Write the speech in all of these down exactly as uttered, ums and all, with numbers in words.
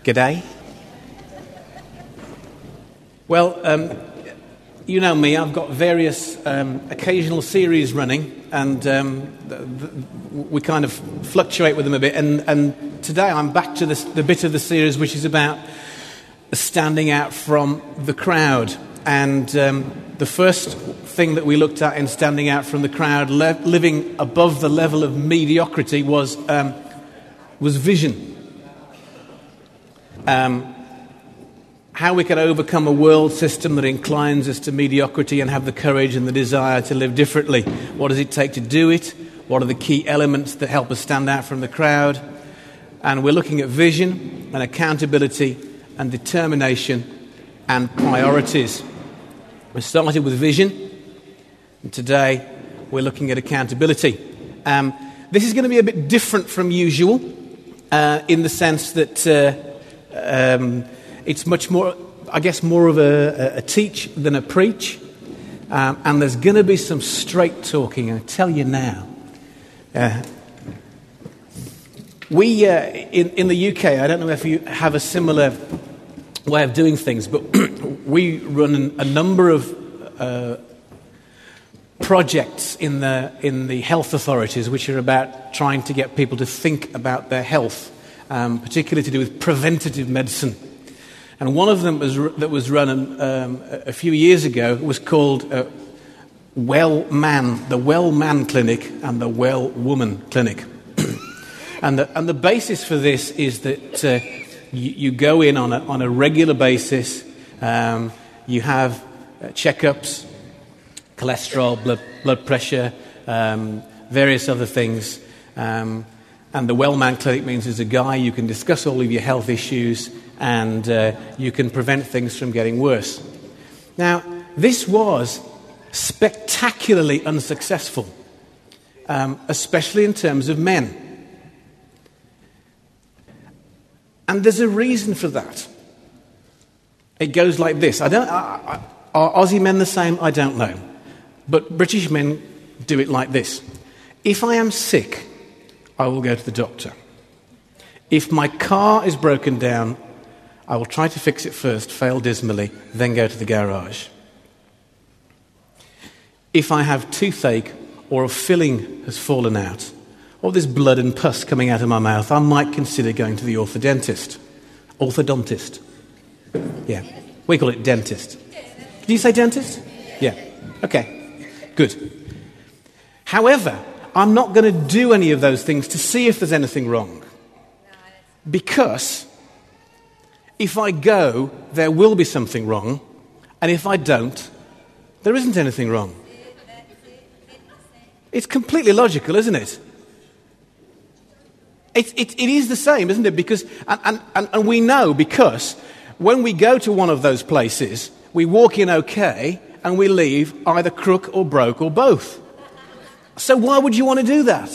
G'day. Well, um, you know me, I've got various um, occasional series running, and um, the, the, we kind of fluctuate with them a bit. And, and today I'm back to this, the bit of the series which is about standing out from the crowd. And um, the first thing that we looked at in standing out from the crowd, le- living above the level of mediocrity, was um, was vision. Um, how we can overcome a world system that inclines us to mediocrity and have the courage and the desire to live differently. What does it take to do it? What are the key elements that help us stand out from the crowd? And we're looking at vision and accountability and determination and priorities. We started with vision, and today we're looking at accountability. Um, this is going to be a bit different from usual uh, in the sense that uh, um, it's much more, I guess, more of a, a teach than a preach. Um, and there's going to be some straight talking, I tell you now. Uh, we, uh, in, in the U K, I don't know if you have a similar way of doing things, but we run a number of uh, projects in the in the health authorities which are about trying to get people to think about their health, um, particularly to do with preventative medicine. And one of them was, that was run um, a few years ago was called uh, Well Man, the Well Man Clinic and the Well Woman Clinic. and, the, and the basis for this is that uh, you, you go in on a, on a regular basis, um, you have uh, checkups, cholesterol, blood, blood pressure, um, various other things. Um, and the Well Man Clinic means there's a guy you can discuss all of your health issues, and uh, you can prevent things from getting worse. Now, this was spectacularly unsuccessful, um, especially in terms of men. And there's a reason for that. It goes like this. I don't. I, I, are Aussie men the same? I don't know. But British men do it like this. If I am sick, I will go to the doctor. If my car is broken down, I will try to fix it first, fail dismally, then go to the garage. If I have toothache or a filling has fallen out, or there's blood and pus coming out of my mouth, I might consider going to the orthodontist. Orthodontist. Yeah. We call it dentist. Did you say dentist? Yeah. Okay. Good. However, I'm not going to do any of those things to see if there's anything wrong. Because if I go, there will be something wrong, and if I don't, there isn't anything wrong. It's completely logical, isn't it? It, it, it is the same, isn't it? Because, and, and, and we know because when we go to one of those places, we walk in okay, and we leave either crook or broke or both. So why would you want to do that?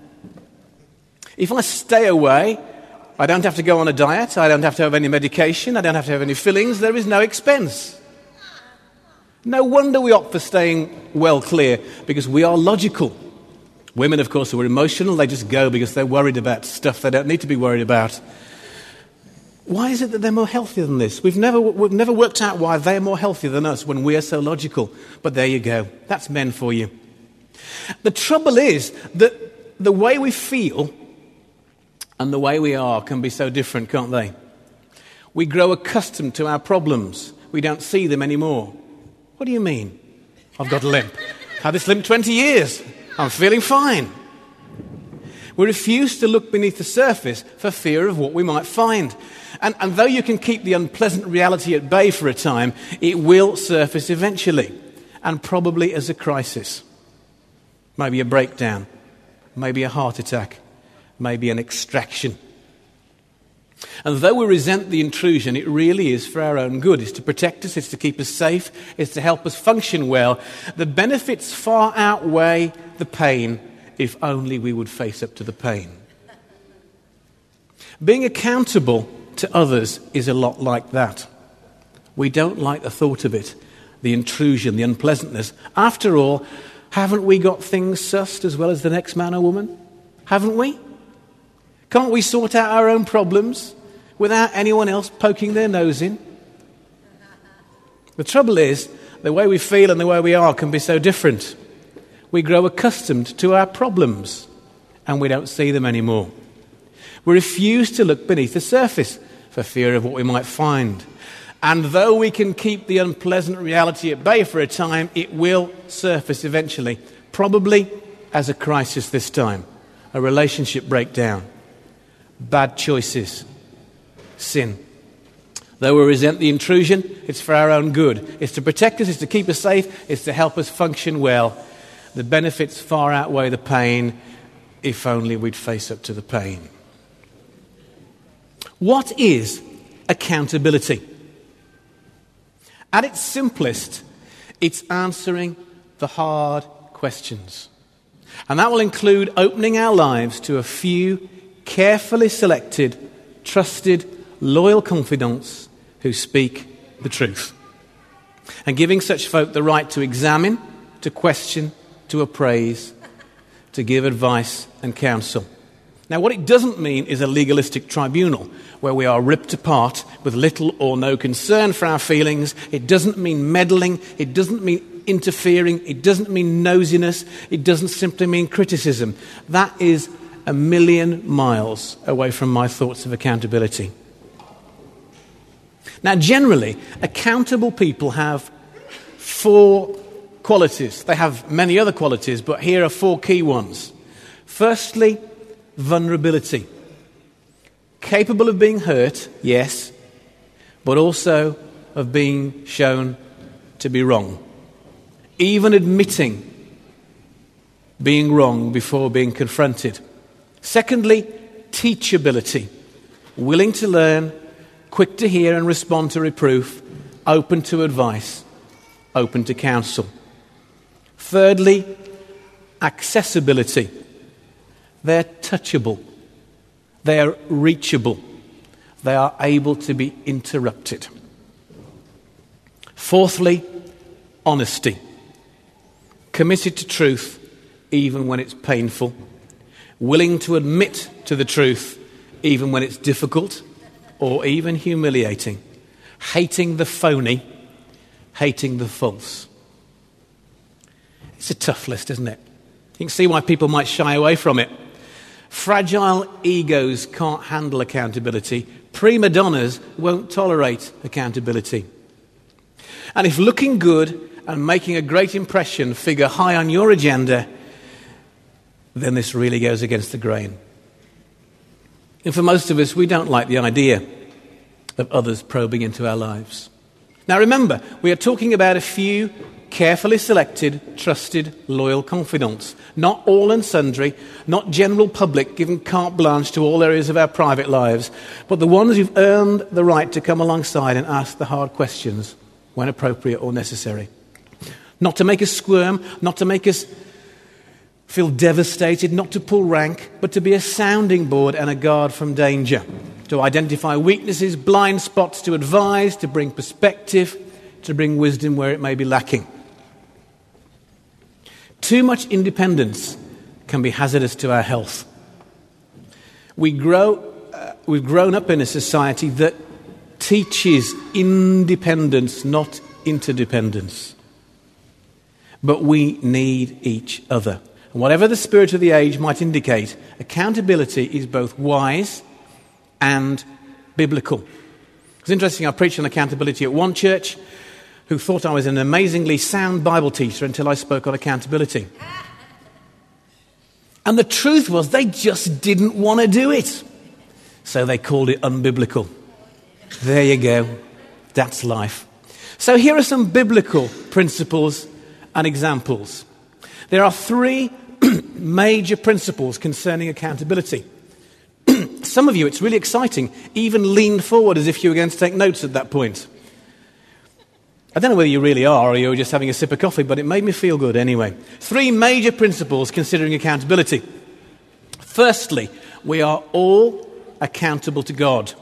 If I stay away, I don't have to go on a diet, I don't have to have any medication, I don't have to have any fillings, there is no expense. No wonder we opt for staying well clear, because we are logical. Women, of course, who are emotional, they just go because they're worried about stuff they don't need to be worried about. Why is it that they're more healthy than this? We've never, we've never worked out why they're more healthy than us when we're so logical. But there you go. That's men for you. The trouble is that the way we feel and the way we are can be so different, can't they? We grow accustomed to our problems. We don't see them anymore. What do you mean? I've got a limp. I've had this limp twenty years. I'm feeling fine. We refuse to look beneath the surface for fear of what we might find. And, and though you can keep the unpleasant reality at bay for a time, it will surface eventually, and probably as a crisis. Maybe a breakdown, maybe a heart attack, maybe an extraction. And though we resent the intrusion, it really is for our own good. It's to protect us, it's to keep us safe, it's to help us function well. The benefits far outweigh the pain, if only we would face up to the pain. Being accountable to others is a lot like that. We don't like the thought of it, the intrusion, the unpleasantness. After all, haven't we got things sussed as well as the next man or woman? Haven't we? Can't we sort out our own problems without anyone else poking their nose in? The trouble is, the way we feel and the way we are can be so different. We grow accustomed to our problems and we don't see them anymore. We refuse to look beneath the surface for fear of what we might find. And though we can keep the unpleasant reality at bay for a time, it will surface eventually, probably as a crisis this time, a relationship breakdown, bad choices, sin. Though we resent the intrusion, it's for our own good. It's to protect us, it's to keep us safe, it's to help us function well. The benefits far outweigh the pain, if only we'd face up to the pain. What is accountability? At its simplest, it's answering the hard questions. And that will include opening our lives to a few carefully selected, trusted, loyal confidants who speak the truth. And giving such folk the right to examine, to question, to appraise, to give advice and counsel. Now, what it doesn't mean is a legalistic tribunal where we are ripped apart with little or no concern for our feelings. It doesn't mean meddling. It doesn't mean interfering. It doesn't mean nosiness. It doesn't simply mean criticism. That is a million miles away from my thoughts of accountability. Now, generally, accountable people have four qualities. They have many other qualities, but here are four key ones. Firstly, vulnerability. Capable of being hurt, yes, but also of being shown to be wrong. Even admitting being wrong before being confronted. Secondly, teachability. Willing to learn, quick to hear and respond to reproof, open to advice, open to counsel. Thirdly, accessibility. They're touchable. They are reachable. They are able to be interrupted. Fourthly, honesty. Committed to truth even when it's painful. Willing to admit to the truth even when it's difficult or even humiliating. Hating the phony, hating the false. It's a tough list, isn't it? You can see why people might shy away from it. Fragile egos can't handle accountability. Prima donnas won't tolerate accountability. And if looking good and making a great impression figure high on your agenda, then this really goes against the grain. And for most of us, we don't like the idea of others probing into our lives. Now remember, we are talking about a few carefully selected, trusted, loyal confidants. Not all and sundry, not general public given carte blanche to all areas of our private lives, but the ones who've earned the right to come alongside and ask the hard questions when appropriate or necessary. Not to make us squirm, not to make us feel devastated, not to pull rank, but to be a sounding board and a guard from danger. To identify weaknesses, blind spots, to advise, to bring perspective, to bring wisdom where it may be lacking. Too much independence can be hazardous to our health. We grow, uh, we've grown up in a society that teaches independence, not interdependence. But we need each other. And whatever the spirit of the age might indicate, accountability is both wise and biblical. It's interesting, I preached on accountability at one church who thought I was an amazingly sound Bible teacher until I spoke on accountability. And the truth was they just didn't want to do it. So they called it unbiblical. There you go. That's life. So here are some biblical principles and examples. There are three major principles concerning accountability. Some of you, it's really exciting, even leaned forward as if you were going to take notes at that point. I don't know whether you really are or you're just having a sip of coffee, but it made me feel good anyway. Three major principles considering accountability. Firstly, we are all accountable to God.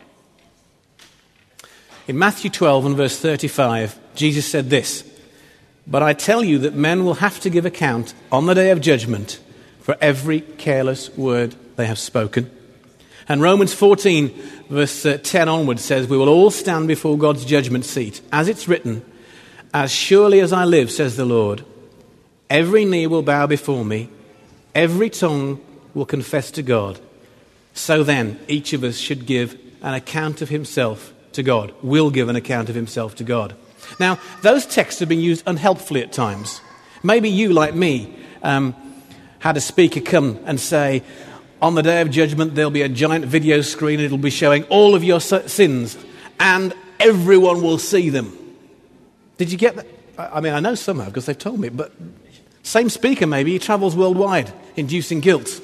In Matthew twelve and verse thirty-five, Jesus said this, "But I tell you that men will have to give account on the day of judgment for every careless word they have spoken." And Romans fourteen, verse uh, ten onwards says, "We will all stand before God's judgment seat. As it's written, as surely as I live, says the Lord, every knee will bow before me, every tongue will confess to God. So then, each of us should give an account of himself to God." Will give an account of himself to God. Now, those texts have been used unhelpfully at times. Maybe you, like me, um, had a speaker come and say, on the day of judgment, there'll be a giant video screen and it'll be showing all of your sins and everyone will see them. Did you get that? I mean, I know some have because they've told me, but same speaker maybe, he travels worldwide, inducing guilt.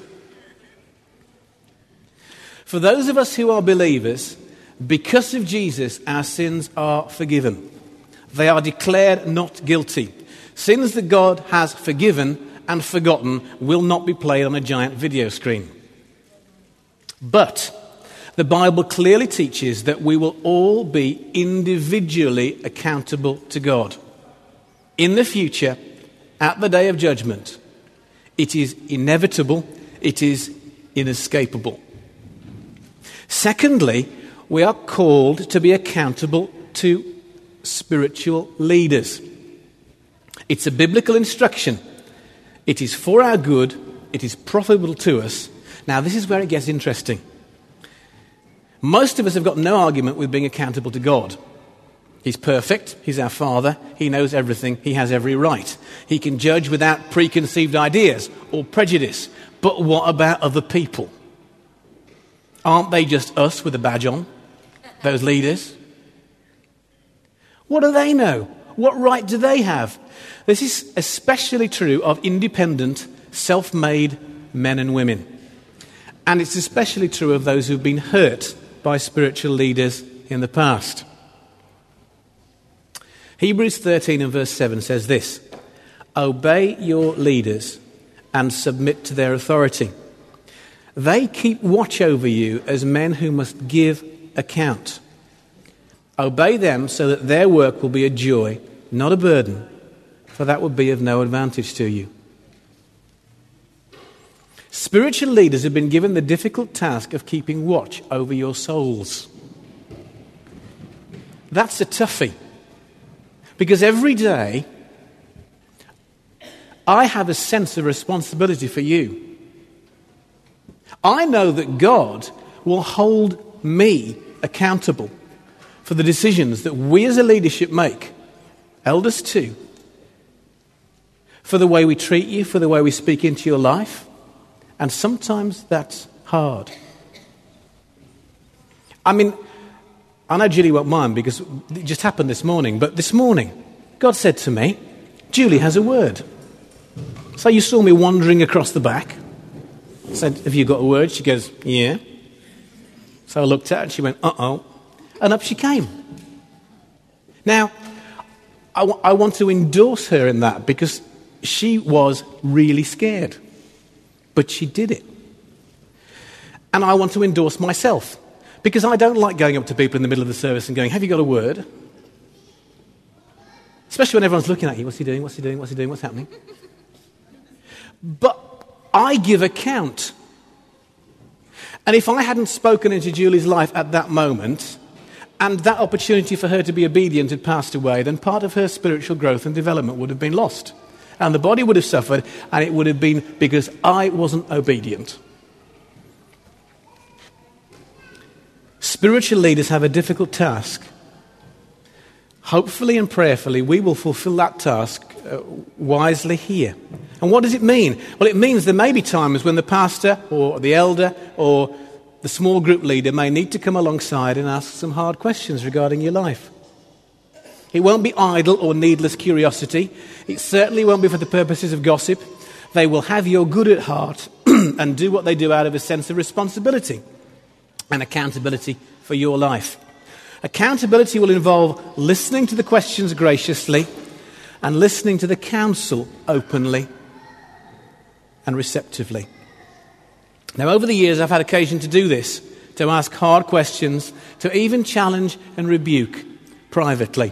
For those of us who are believers, because of Jesus, our sins are forgiven. They are declared not guilty. Sins that God has forgiven and forgotten will not be played on a giant video screen. But the Bible clearly teaches that we will all be individually accountable to God. In the future, at the day of judgment, it is inevitable, it is inescapable. Secondly, we are called to be accountable to spiritual leaders. It's a biblical instruction. It is for our good. It is profitable to us. Now, this is where it gets interesting. Most of us have got no argument with being accountable to God. He's perfect. He's our Father. He knows everything. He has every right. He can judge without preconceived ideas or prejudice. But what about other people? Aren't they just us with a badge on? Those leaders? What do they know? What right do they have? This is especially true of independent, self-made men and women. And it's especially true of those who've been hurt by spiritual leaders in the past. Hebrews thirteen and verse seven says this, "Obey your leaders and submit to their authority. They keep watch over you as men who must give account. Obey them so that their work will be a joy, not a burden, for that would be of no advantage to you." Spiritual leaders have been given the difficult task of keeping watch over your souls. That's a toughie. Because every day, I have a sense of responsibility for you. I know that God will hold me accountable for the decisions that we as a leadership make, elders too, for the way we treat you, for the way we speak into your life, and sometimes that's hard. I mean, I know Julie won't mind because it just happened this morning, but this morning, God said to me, "Julie has a word." So you saw me wandering across the back. I said, "Have you got a word?" She goes, "Yeah." So I looked at her and she went, "Uh-oh." And up she came. Now, I, w- I want to endorse her in that because she was really scared. But she did it. And I want to endorse myself because I don't like going up to people in the middle of the service and going, "Have you got a word?" Especially when everyone's looking at you. What's he doing? What's he doing? What's he doing? What's happening? But I give account. And if I hadn't spoken into Julie's life at that moment, and that opportunity for her to be obedient had passed away, then part of her spiritual growth and development would have been lost. And the body would have suffered, and it would have been because I wasn't obedient. Spiritual leaders have a difficult task. Hopefully and prayerfully, we will fulfill that task uh, wisely here. And what does it mean? Well, it means there may be times when the pastor or the elder or the small group leader may need to come alongside and ask some hard questions regarding your life. It won't be idle or needless curiosity. It certainly won't be for the purposes of gossip. They will have your good at heart and do what they do out of a sense of responsibility and accountability for your life. Accountability will involve listening to the questions graciously and listening to the counsel openly and receptively. Now, over the years, I've had occasion to do this, to ask hard questions, to even challenge and rebuke privately.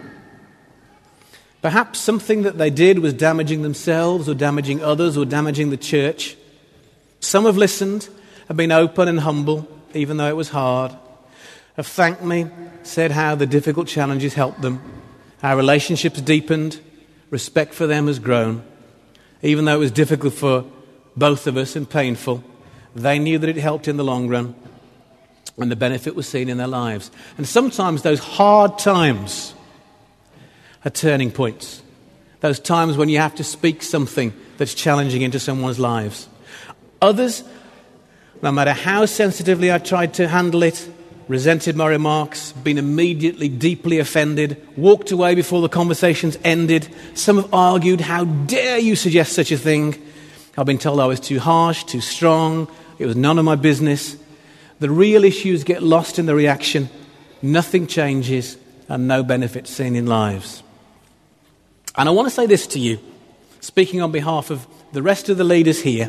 Perhaps something that they did was damaging themselves or damaging others or damaging the church. Some have listened, have been open and humble, even though it was hard. have thanked me, said how the difficult challenges helped them, how relationships deepened, respect for them has grown. Even though it was difficult for both of us and painful, they knew that it helped in the long run, and the benefit was seen in their lives. And sometimes those hard times are turning points. Those times when you have to speak something that's challenging into someone's lives. Others, no matter how sensitively I tried to handle it, resented my remarks, been immediately deeply offended, walked away before the conversations ended. Some have argued, how dare you suggest such a thing? I've been told I was too harsh, too strong. It was none of my business. The real issues get lost in the reaction. Nothing changes and no benefit seen in lives. And I want to say this to you, speaking on behalf of the rest of the leaders here.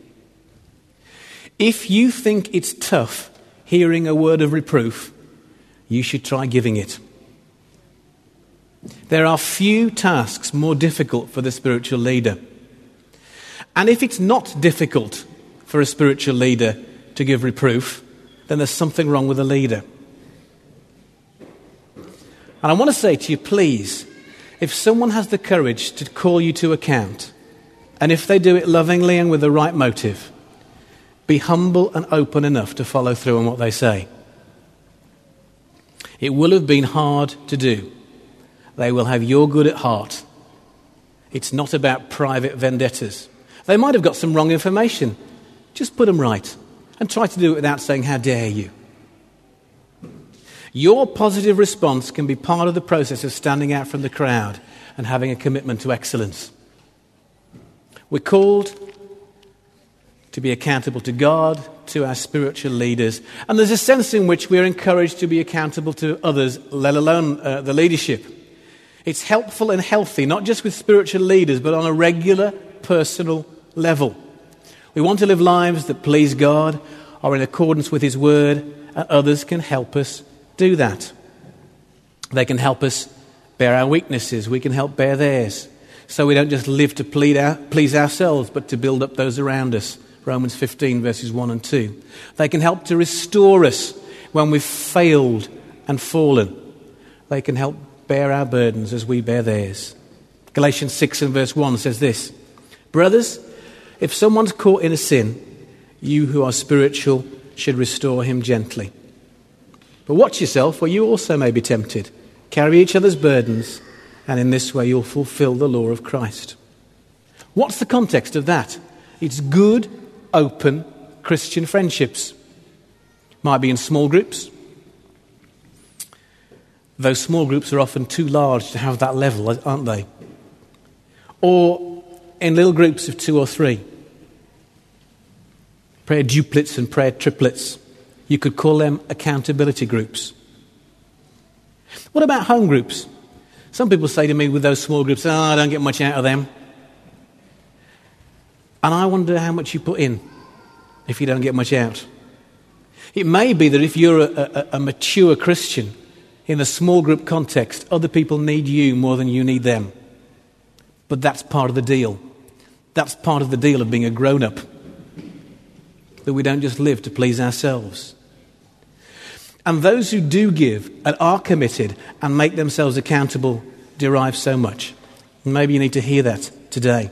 If you think it's tough hearing a word of reproof, you should try giving it. There are few tasks more difficult for the spiritual leader. And if it's not difficult for a spiritual leader to give reproof, then there's something wrong with the leader. And I want to say to you, please, if someone has the courage to call you to account, and if they do it lovingly and with the right motive, be humble and open enough to follow through on what they say. It will have been hard to do. They will have your good at heart. It's not about private vendettas. They might have got some wrong information. Just put them right and try to do it without saying, how dare you. Your positive response can be part of the process of standing out from the crowd and having a commitment to excellence. We're called to be accountable to God, to our spiritual leaders, and there's a sense in which we're encouraged to be accountable to others, let alone uh, the leadership. It's helpful and healthy, not just with spiritual leaders, but on a regular, personal level. We want to live lives that please God, are in accordance with His Word, and others can help us do that. They can help us bear our weaknesses. We can help bear theirs. So we don't just live to plead our, please ourselves, but to build up those around us. Romans fifteen, verses one and two. They can help to restore us when we've failed and fallen. They can help bear our burdens as we bear theirs. Galatians six and verse one says this: Brothers, if someone's caught in a sin, you who are spiritual should restore him gently. But watch yourself, or you also may be tempted. Carry each other's burdens, and in this way you'll fulfill the law of Christ. What's the context of that? It's good, open Christian friendships. Might be in small groups. Those small groups are often too large to have that level, aren't they? Or in little groups of two or three. Prayer duplets and prayer triplets. You could call them accountability groups. What about home groups? Some people say to me with those small groups, oh, I don't get much out of them. And I wonder how much you put in if you don't get much out. It may be that if you're a, a, a mature Christian in a small group context, other people need you more than you need them. But that's part of the deal. That's part of the deal of being a grown-up. That we don't just live to please ourselves. And those who do give and are committed and make themselves accountable derive so much. And maybe you need to hear that today.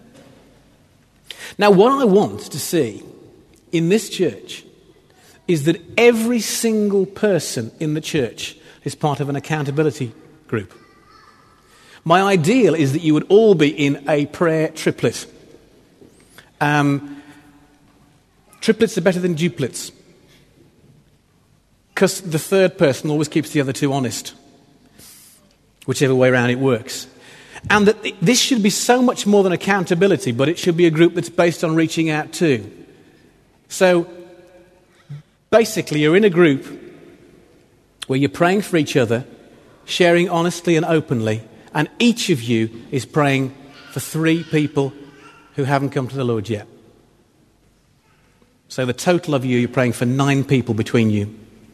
Now, what I want to see in this church is that every single person in the church is part of an accountability group. My ideal is that you would all be in a prayer triplet. Um, triplets are better than duplets, because the third person always keeps the other two honest, whichever way around it works. And that this should be so much more than accountability, but it should be a group that's based on reaching out too. So basically you're in a group where you're praying for each other, sharing honestly and openly, and each of you is praying for three people who haven't come to the Lord yet. So the total of you, you're praying for nine people between you.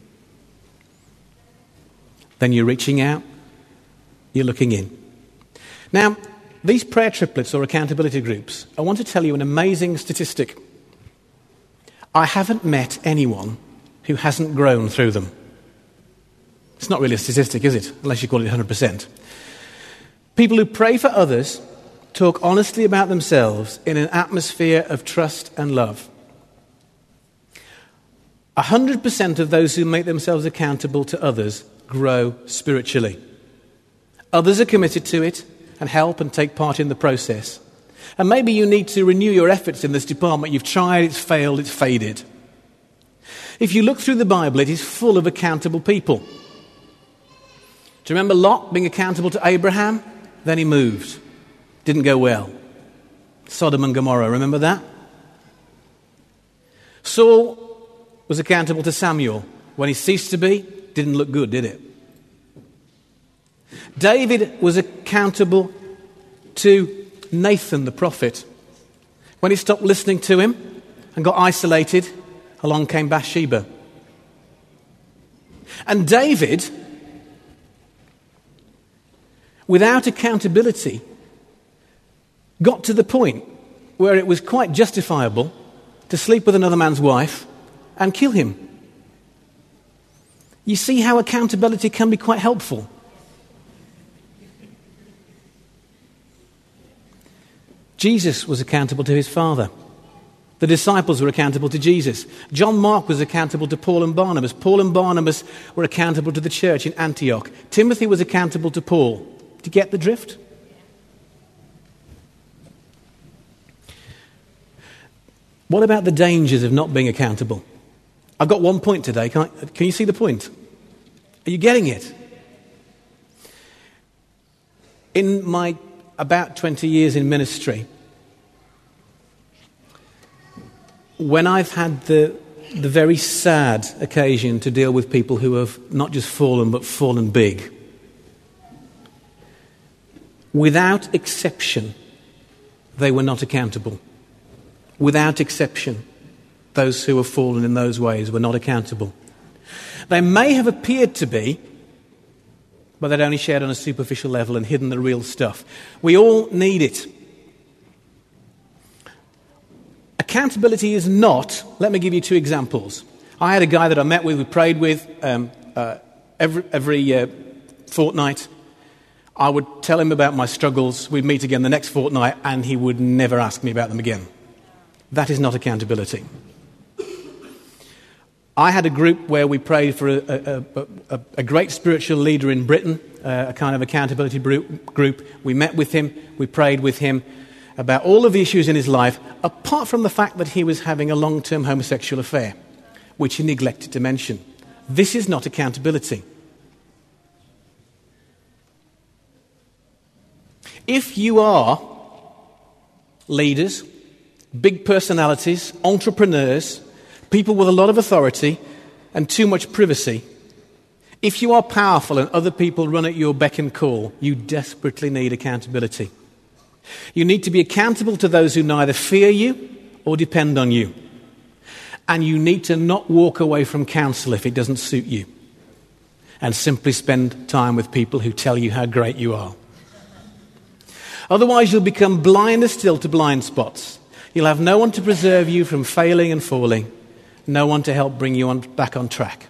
Then you're reaching out, you're looking in. Now, these prayer triplets or accountability groups, I want to tell you an amazing statistic. I haven't met anyone who hasn't grown through them. It's not really a statistic, is it? Unless you call it one hundred percent. People who pray for others talk honestly about themselves in an atmosphere of trust and love. one hundred percent of those who make themselves accountable to others grow spiritually. Others are committed to it and help and take part in the process. And maybe you need to renew your efforts in this department. You've tried, it's failed, it's faded. If you look through the Bible, it is full of accountable people. Do you remember Lot being accountable to Abraham? Then he moved. Didn't go well. Sodom and Gomorrah, remember that? Saul was accountable to Samuel. When he ceased to be, didn't look good, did it? David was accountable to Nathan the prophet. When he stopped listening to him and got isolated, along came Bathsheba. And David, without accountability, got to the point where it was quite justifiable to sleep with another man's wife and kill him. You see how accountability can be quite helpful. Jesus was accountable to his Father. The disciples were accountable to Jesus. John Mark was accountable to Paul and Barnabas. Paul and Barnabas were accountable to the church in Antioch. Timothy was accountable to Paul. Do you get the drift? What about the dangers of not being accountable? I've got one point today. Can, I, can you see the point? Are you getting it? In my about twenty years in ministry, when I've had the, the very sad occasion to deal with people who have not just fallen, but fallen big, without exception, they were not accountable. Without exception, those who have fallen in those ways were not accountable. They may have appeared to be, but they'd only shared on a superficial level and hidden the real stuff. We all need it. Accountability is not, let me give you two examples. I had a guy that I met with, we prayed with um, uh, every, every uh, fortnight. I would tell him about my struggles. We'd meet again the next fortnight and he would never ask me about them again. That is not accountability. I had a group where we prayed for a, a, a, a great spiritual leader in Britain, uh, a kind of accountability group. We met with him, we prayed with him about all of the issues in his life, apart from the fact that he was having a long-term homosexual affair, which he neglected to mention. This is not accountability. If you are leaders, big personalities, entrepreneurs, people with a lot of authority and too much privacy, if you are powerful and other people run at your beck and call, you desperately need accountability. You need to be accountable to those who neither fear you or depend on you. And you need to not walk away from counsel if it doesn't suit you. And simply spend time with people who tell you how great you are. Otherwise, you'll become blinder still to blind spots. You'll have no one to preserve you from failing and falling. No one to help bring you on, back on track.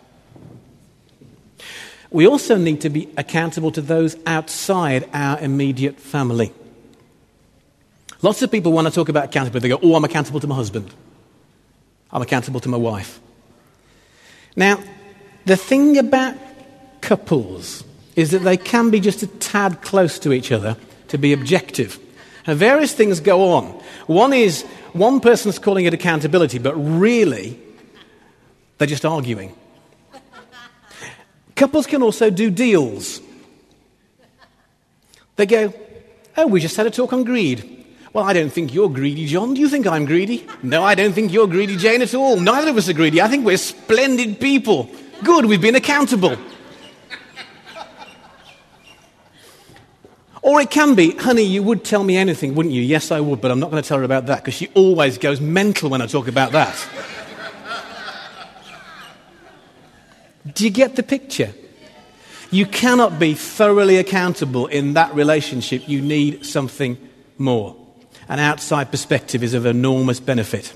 We also need to be accountable to those outside our immediate family. Lots of people, when I talk about accountability, they go, oh, I'm accountable to my husband. I'm accountable to my wife. Now, the thing about couples is that they can be just a tad close to each other to be objective. And various things go on. One is, one person's calling it accountability, but really, they're just arguing. Couples can also do deals. They go, oh, we just had a talk on greed. Well, I don't think you're greedy, John. Do you think I'm greedy? No, I don't think you're greedy, Jane, at all. Neither of us are greedy. I think we're splendid people. Good, we've been accountable. Or it can be, honey, you would tell me anything, wouldn't you? Yes, I would, but I'm not going to tell her about that because she always goes mental when I talk about that. Do you get the picture? You cannot be thoroughly accountable in that relationship. You need something more. An outside perspective is of enormous benefit.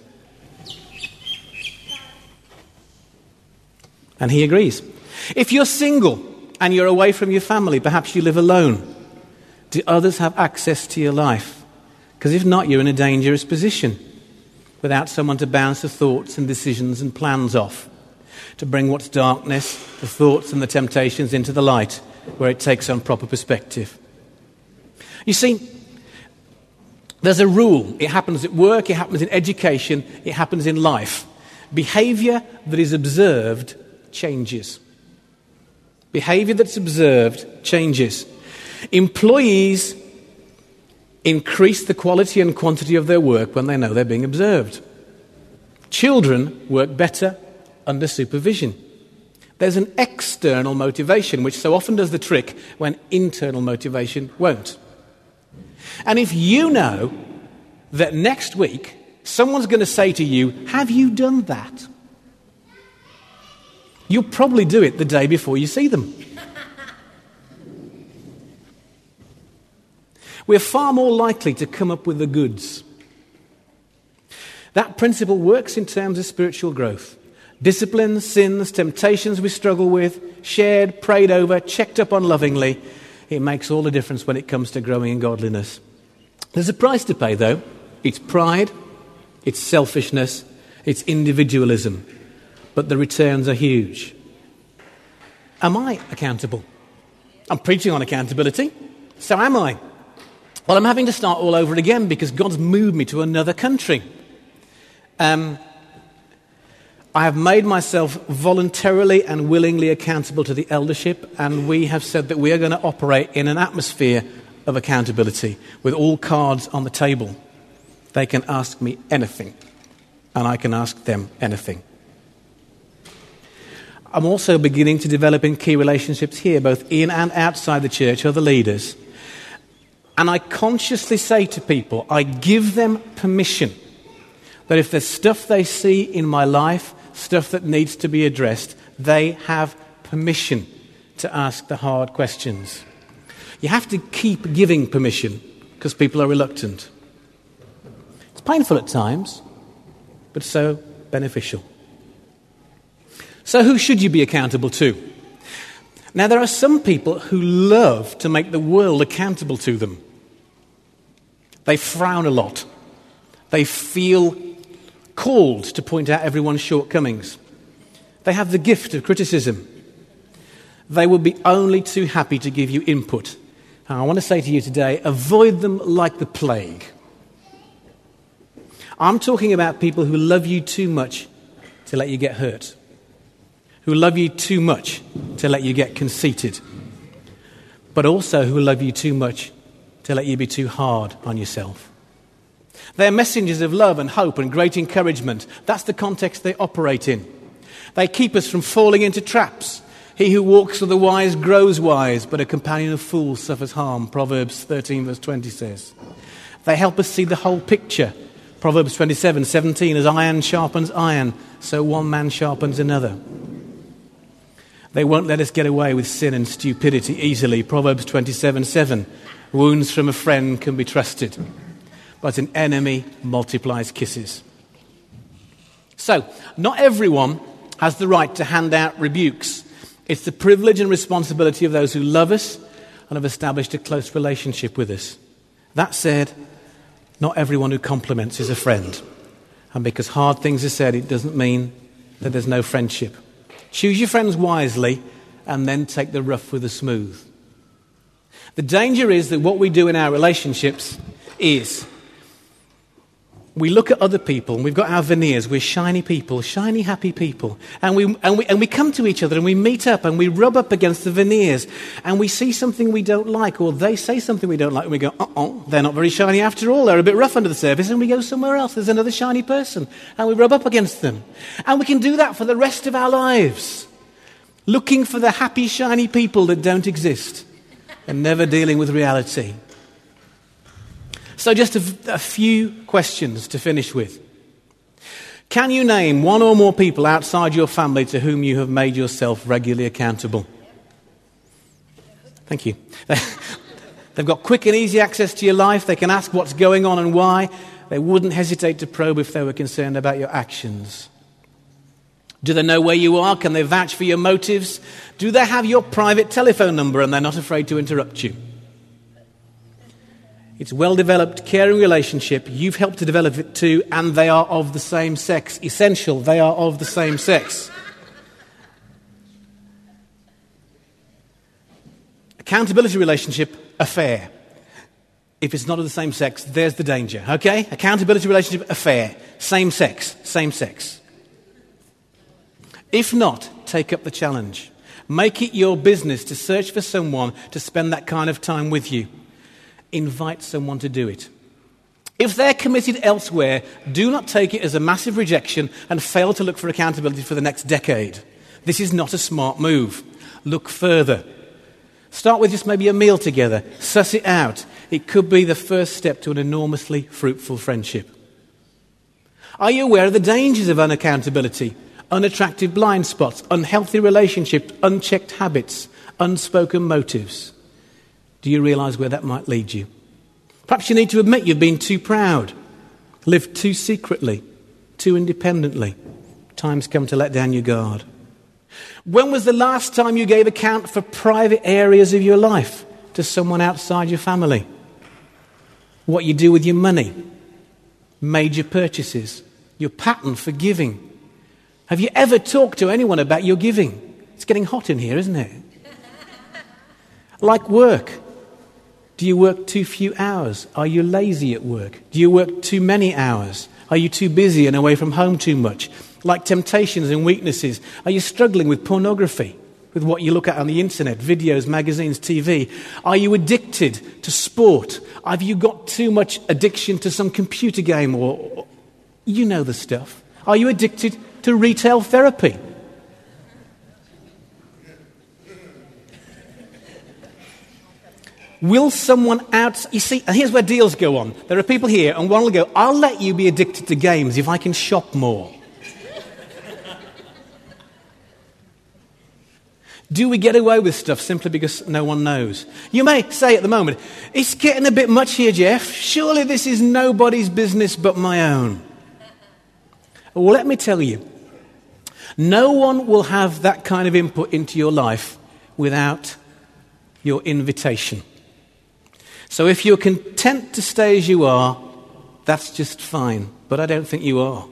And he agrees. If you're single and you're away from your family, perhaps you live alone, do others have access to your life? Because if not, you're in a dangerous position without someone to bounce the thoughts and decisions and plans off, to bring what's darkness, the thoughts and the temptations into the light, where it takes on proper perspective. You see, there's a rule. It happens at work, it happens in education, it happens in life. Behavior that is observed changes. Behavior that's observed changes. Employees increase the quality and quantity of their work when they know they're being observed. Children work better under supervision. There's an external motivation which so often does the trick when internal motivation won't. And if you know that next week someone's going to say to you, "Have you done that?" you'll probably do it the day before you see them. We're far more likely to come up with the goods. That principle works in terms of spiritual growth. Disciplines, sins, temptations we struggle with, shared, prayed over, checked up on lovingly. It makes all the difference when it comes to growing in godliness. There's a price to pay, though. It's pride, it's selfishness, it's individualism. But the returns are huge. Am I accountable? I'm preaching on accountability. So am I. Well, I'm having to start all over again because God's moved me to another country. Um, I have made myself voluntarily and willingly accountable to the eldership, and we have said that we are going to operate in an atmosphere of accountability with all cards on the table. They can ask me anything, and I can ask them anything. I'm also beginning to develop in key relationships here, both in and outside the church, other leaders. And I consciously say to people, I give them permission that if there's stuff they see in my life, stuff that needs to be addressed, they have permission to ask the hard questions. You have to keep giving permission because people are reluctant. It's painful at times, but so beneficial. So who should you be accountable to? Now, there are some people who love to make the world accountable to them. They frown a lot. They feel called to point out everyone's shortcomings. They have the gift of criticism. They will be only too happy to give you input. And I want to say to you today, avoid them like the plague. I'm talking about people who love you too much to let you get hurt, who love you too much to let you get conceited, but also who love you too much to let you be too hard on yourself. They're messengers of love and hope and great encouragement. That's the context they operate in. They keep us from falling into traps. He who walks with the wise grows wise, but a companion of fools suffers harm, Proverbs thirteen verse twenty says. They help us see the whole picture. Proverbs twenty-seven seventeen, as iron sharpens iron, so one man sharpens another. They won't let us get away with sin and stupidity easily. Proverbs twenty-seven seven, wounds from a friend can be trusted, but an enemy multiplies kisses. So, not everyone has the right to hand out rebukes. It's the privilege and responsibility of those who love us and have established a close relationship with us. That said, not everyone who compliments is a friend. And because hard things are said, it doesn't mean that there's no friendship. Choose your friends wisely and then take the rough with the smooth. The danger is that what we do in our relationships is we look at other people and we've got our veneers. We're shiny people, shiny, happy people. And we, and we, and we come to each other and we meet up and we rub up against the veneers and we see something we don't like, or they say something we don't like, and we go, uh-uh, they're not very shiny after all. They're a bit rough under the surface, and we go somewhere else. There's another shiny person and we rub up against them. And we can do that for the rest of our lives, looking for the happy, shiny people that don't exist and never dealing with reality. So just a, a few questions to finish with. Can you name one or more people outside your family to whom you have made yourself regularly accountable? Thank you. They've got quick and easy access to your life. They can ask what's going on and why. They wouldn't hesitate to probe if they were concerned about your actions. Do they know where you are? Can they vouch for your motives? Do they have your private telephone number and they're not afraid to interrupt you? It's well-developed, caring relationship. You've helped to develop it too, and they are of the same sex. Essential, they are of the same sex. Accountability relationship, affair. If it's not of the same sex, there's the danger, okay? Accountability relationship, affair. Same sex, same sex. If not, take up the challenge. Make it your business to search for someone to spend that kind of time with you. Invite someone to do it. If they're committed elsewhere, do not take it as a massive rejection and fail to look for accountability for the next decade. This is not a smart move. Look further. Start with just maybe a meal together. Suss it out. It could be the first step to an enormously fruitful friendship. Are you aware of the dangers of unaccountability? Unattractive blind spots, unhealthy relationships, unchecked habits, unspoken motives. Do you realise where that might lead you? Perhaps you need to admit you've been too proud, lived too secretly, too independently. Time's come to let down your guard. When was the last time you gave account for private areas of your life to someone outside your family? What you do with your money, major purchases, your pattern for giving. Have you ever talked to anyone about your giving? It's getting hot in here, isn't it? Like work. Do you work too few hours? Are you lazy at work? Do you work too many hours? Are you too busy and away from home too much? Like temptations and weaknesses, are you struggling with pornography, with what you look at on the internet, videos, magazines, T V? Are you addicted to sport? Have you got too much addiction to some computer game or, or you know the stuff? Are you addicted to retail therapy? Will someone out... You see, and here's where deals go on. There are people here, and one will go, I'll let you be addicted to games if I can shop more. Do we get away with stuff simply because no one knows? You may say at the moment, it's getting a bit much here, Jeff. Surely this is nobody's business but my own. Well, let me tell you, no one will have that kind of input into your life without your invitation. So if you're content to stay as you are, that's just fine. But I don't think you are.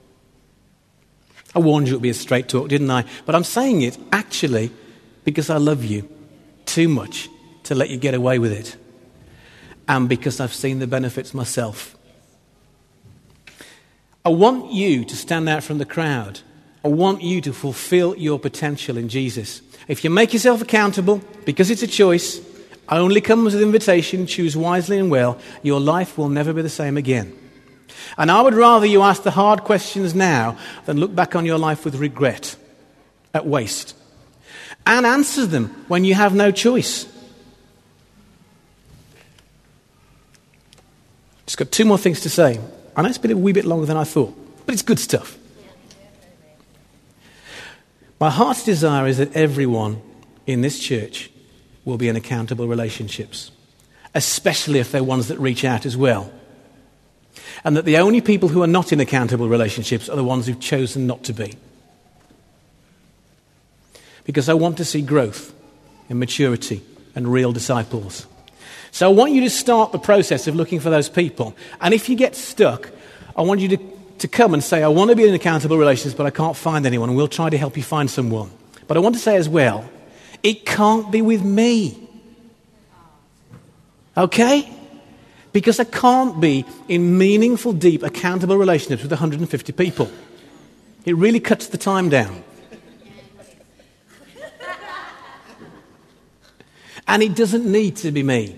I warned you it would be a straight talk, didn't I? But I'm saying it actually because I love you too much to let you get away with it. And because I've seen the benefits myself. I want you to stand out from the crowd. I want you to fulfill your potential in Jesus. If you make yourself accountable, because it's a choice, only comes with invitation, choose wisely and well, your life will never be the same again. And I would rather you ask the hard questions now than look back on your life with regret, at waste. And answer them when you have no choice. Just got two more things to say. I know it's been a wee bit longer than I thought, but it's good stuff. My heart's desire is that everyone in this church will be in accountable relationships, especially if they're ones that reach out as well. And that the only people who are not in accountable relationships are the ones who've chosen not to be. Because I want to see growth and maturity and real disciples. So I want you to start the process of looking for those people. And if you get stuck, I want you to, to come and say, I want to be in accountable relationships, but I can't find anyone. And we'll try to help you find someone. But I want to say as well, it can't be with me. Okay? Because I can't be in meaningful, deep, accountable relationships with one hundred fifty people. It really cuts the time down. And it doesn't need to be me.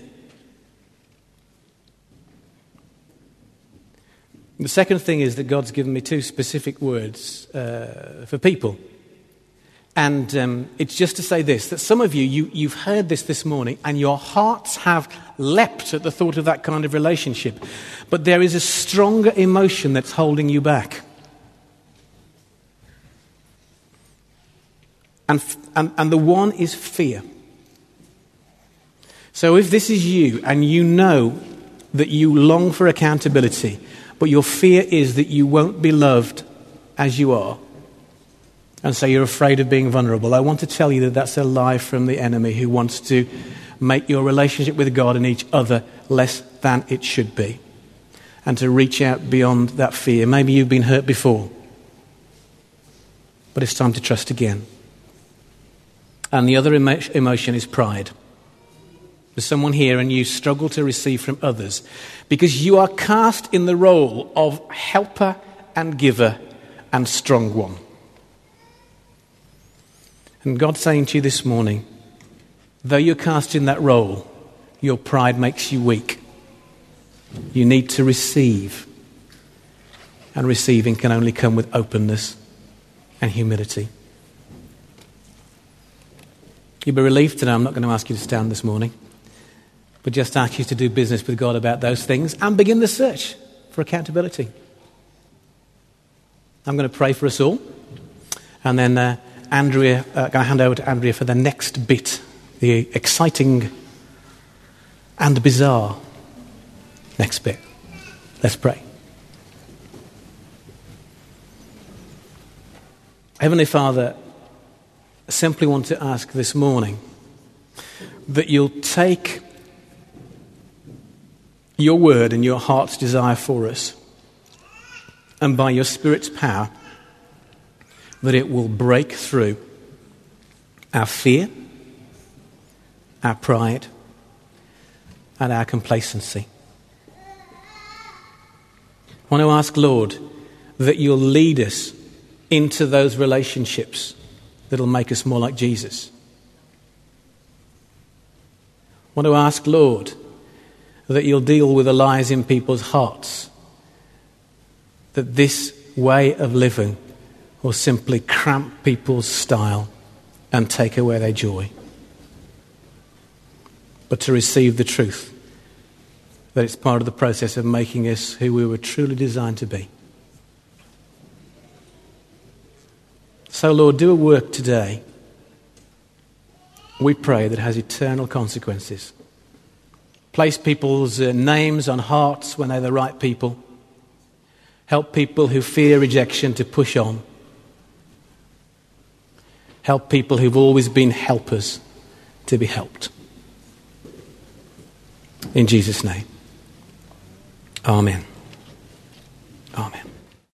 The second thing is that God's given me two specific words uh, for people. And um, it's just to say this, that some of you, you, you've heard this this morning and your hearts have leapt at the thought of that kind of relationship. But there is a stronger emotion that's holding you back. And, and, and the one is fear. So if this is you and you know that you long for accountability, but your fear is that you won't be loved as you are, And so you're afraid of being vulnerable. I want to tell you that that's a lie from the enemy who wants to make your relationship with God and each other less than it should be. And to reach out beyond that fear. Maybe you've been hurt before, but it's time to trust again. And the other emo- emotion is pride. There's someone here and you struggle to receive from others because you are cast in the role of helper and giver and strong one. And God's saying to you this morning, though you're cast in that role, your pride makes you weak. You need to receive. And receiving can only come with openness and humility. You'll be relieved to know I'm not going to ask you to stand this morning, but just ask you to do business with God about those things and begin the search for accountability. I'm going to pray for us all, and then uh, Andrea, uh, going to hand over to Andrea for the next bit, the exciting and bizarre next bit. Let's pray. Heavenly Father, I simply want to ask this morning that you'll take your word and your heart's desire for us, and by your Spirit's power, that it will break through our fear, our pride, and our complacency. I want to ask, Lord, that you'll lead us into those relationships that'll make us more like Jesus. I want to ask, Lord, that you'll deal with the lies in people's hearts, that this way of living will simply cramp people's style and take away their joy. But to receive the truth, that it's part of the process of making us who we were truly designed to be. So, Lord, do a work today, we pray, that has eternal consequences. Place people's uh, names on hearts when they're the right people. Help people who fear rejection to push on. Help people who've always been helpers to be helped. In Jesus' name. Amen. Amen.